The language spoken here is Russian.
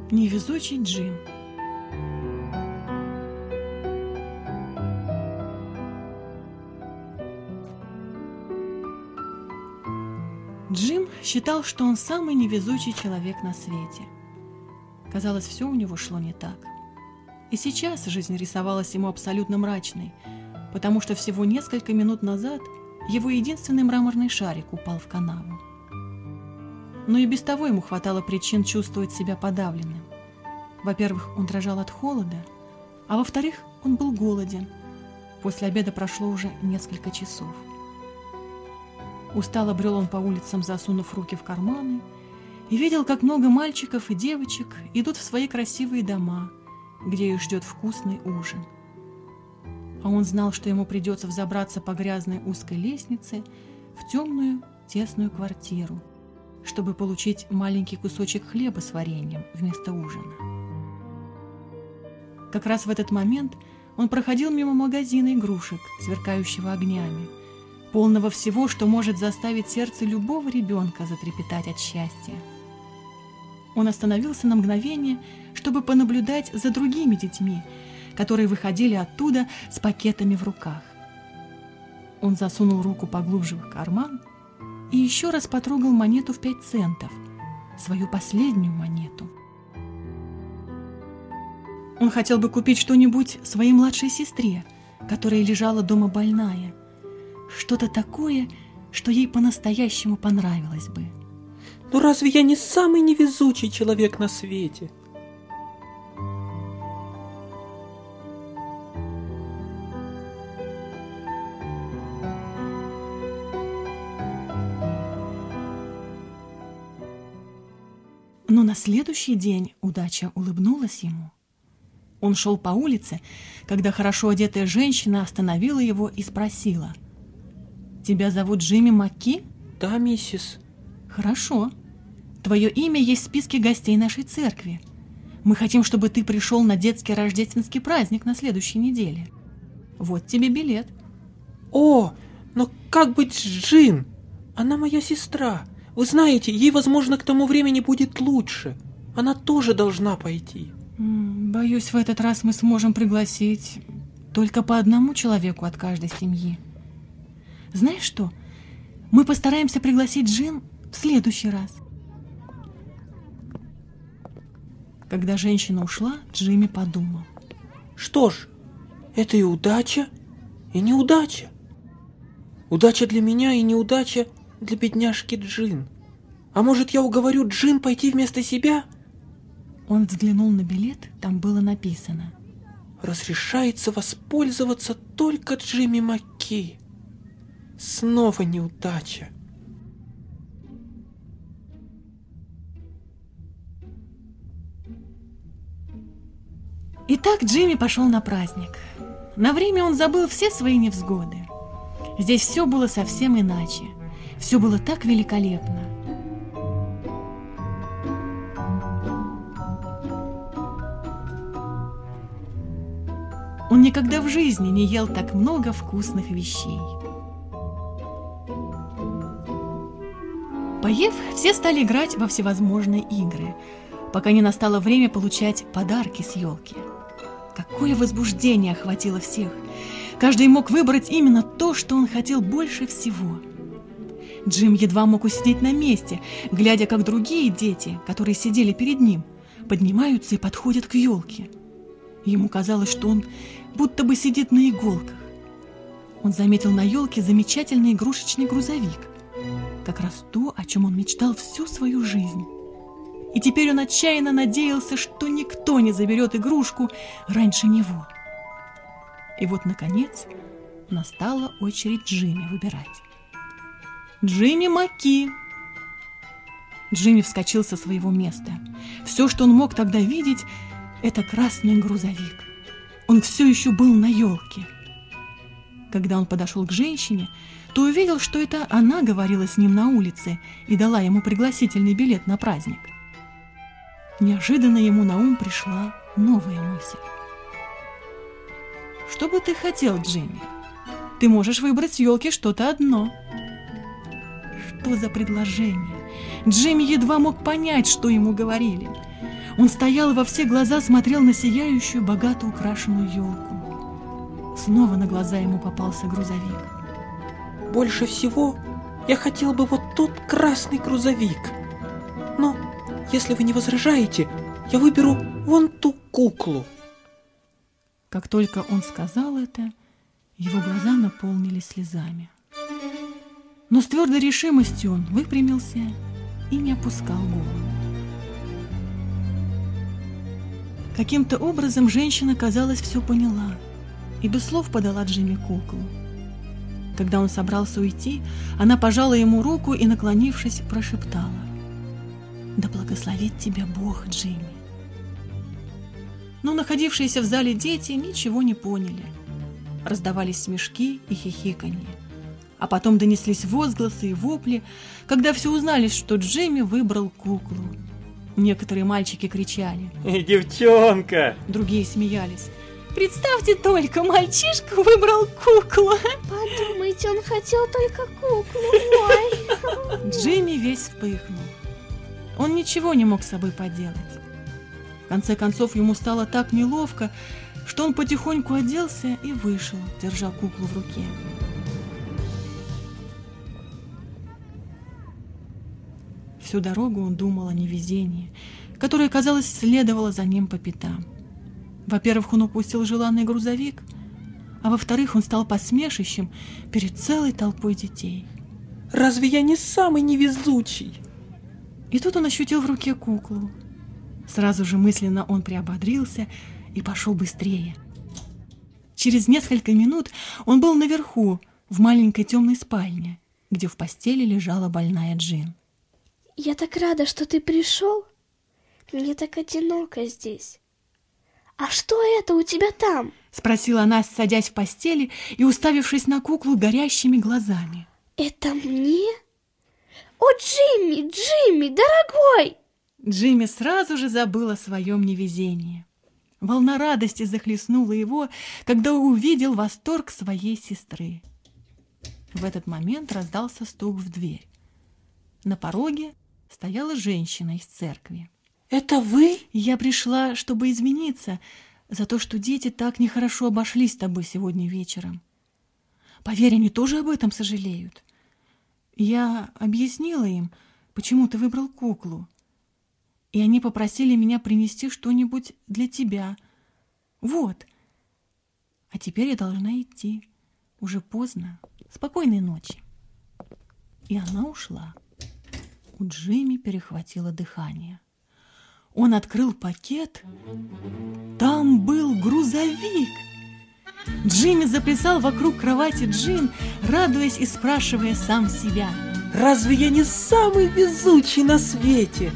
Невезучий Джим. Джим считал, что он самый невезучий человек на свете. Казалось, все у него шло не так. И сейчас жизнь рисовалась ему абсолютно мрачной, потому что всего несколько минут назад его единственный мраморный шарик упал в канаву. Но и без того ему хватало причин чувствовать себя подавленным. Во-первых, он дрожал от холода, а во-вторых, он был голоден. После обеда прошло уже несколько часов. Устало брел он по улицам, засунув руки в карманы, и видел, как много мальчиков и девочек идут в свои красивые дома, где их ждет вкусный ужин. А он знал, что ему придется взобраться по грязной узкой лестнице в темную тесную квартиру, чтобы получить маленький кусочек хлеба с вареньем вместо ужина. Как раз в этот момент он проходил мимо магазина игрушек, сверкающего огнями, полного всего, что может заставить сердце любого ребенка затрепетать от счастья. Он остановился на мгновение, чтобы понаблюдать за другими детьми, которые выходили оттуда с пакетами в руках. Он засунул руку поглубже в карман и еще раз потрогал монету в 5 центов, свою последнюю монету. Он хотел бы купить что-нибудь своей младшей сестре, которая лежала дома больная, что-то такое, что ей по-настоящему понравилось бы. Но разве я не самый невезучий человек на свете? Но на следующий день удача улыбнулась ему. Он шел по улице, когда хорошо одетая женщина остановила его и спросила: «Тебя зовут Джимми Макки?» Да, миссис. «Хорошо. Твое имя есть в списке гостей нашей церкви. Мы хотим, чтобы ты пришел на детский рождественский праздник на следующей неделе. Вот тебе билет». О, но как быть с Джин? Она моя сестра. Вы знаете, ей, возможно, к тому времени будет лучше. Она тоже должна пойти. Боюсь, в этот раз мы сможем пригласить только по одному человеку от каждой семьи. Знаешь что? Мы постараемся пригласить Джин в следующий раз. Когда женщина ушла, Джимми подумал: что ж, это и удача, и неудача. Удача для меня и неудача для бедняжки Джин. А может, я уговорю Джин пойти вместо себя? Он взглянул на билет, там было написано: разрешается воспользоваться только Джимми Макки. Снова неудача. Итак, Джимми пошел на праздник. На время он забыл все свои невзгоды. Здесь все было совсем иначе. Все было так великолепно. Он никогда в жизни не ел так много вкусных вещей. Поев, все стали играть во всевозможные игры, пока не настало время получать подарки с елки. Какое возбуждение охватило всех! Каждый мог выбрать именно то, что он хотел больше всего. Джим едва мог усидеть на месте, глядя, как другие дети, которые сидели перед ним, поднимаются и подходят к елке. Ему казалось, что он будто бы сидит на иголках. Он заметил на елке замечательный игрушечный грузовик. Как раз то, о чем он мечтал всю свою жизнь. И теперь он отчаянно надеялся, что никто не заберет игрушку раньше него. И вот, наконец, настала очередь Джимми выбирать. Джимми Макки. Джимми вскочил со своего места. Все, что он мог тогда видеть, это красный грузовик. Он все еще был на елке. Когда он подошел к женщине, то увидел, что это она говорила с ним на улице и дала ему пригласительный билет на праздник. Неожиданно ему на ум пришла новая мысль. «Что бы ты хотел, Джимми? Ты можешь выбрать с елки что-то одно». Что за предложение? Джимми едва мог понять, что ему говорили. Он стоял и во все глаза смотрел на сияющую, богато украшенную елку. Снова на глаза ему попался грузовик. Больше всего я хотел бы вот тот красный грузовик. Но, если вы не возражаете, я выберу вон ту куклу. Как только он сказал это, его глаза наполнились слезами. Но с твердой решимостью он выпрямился и не опускал голову. Каким-то образом женщина, казалось, все поняла и без слов подала Джимми куклу. Когда он собрался уйти, она пожала ему руку и, наклонившись, прошептала: «Да благословит тебя Бог, Джимми». Но находившиеся в зале дети ничего не поняли. Раздавались смешки и хихиканье. А потом донеслись возгласы и вопли, когда все узнали, что Джимми выбрал куклу. Некоторые мальчики кричали: «Девчонка!» Другие смеялись: «Представьте только, мальчишка выбрал куклу!» Подумайте, он хотел только куклу. Ой. Джимми весь вспыхнул. Он ничего не мог с собой поделать. В конце концов, ему стало так неловко, что он потихоньку оделся и вышел, держа куклу в руке. Всю дорогу он думал о невезении, которое, казалось, следовало за ним по пятам. Во-первых, он упустил желанный грузовик, а во-вторых, он стал посмешищем перед целой толпой детей. «Разве я не самый невезучий?» И тут он ощутил в руке куклу. Сразу же мысленно он приободрился и пошел быстрее. Через несколько минут он был наверху, в маленькой темной спальне, где в постели лежала больная Джин. Я так рада, что ты пришел. Мне так одиноко здесь. А что это у тебя там? Спросила она, садясь в постели и уставившись на куклу горящими глазами. Это мне? О, Джимми, Джимми, дорогой! Джимми сразу же забыл о своем невезении. Волна радости захлестнула его, когда увидел восторг своей сестры. В этот момент раздался стук в дверь. На пороге стояла женщина из церкви. «Это вы?» «Я пришла, чтобы извиниться за то, что дети так нехорошо обошлись с тобой сегодня вечером. Поверь, они тоже об этом сожалеют. Я объяснила им, почему ты выбрал куклу, и они попросили меня принести что-нибудь для тебя. Вот. А теперь я должна идти. Уже поздно. Спокойной ночи». И она ушла. У Джимми перехватило дыхание. Он открыл пакет. Там был грузовик. Джимми заплясал вокруг кровати Джин, радуясь и спрашивая сам себя: «Разве я не самый везучий на свете?»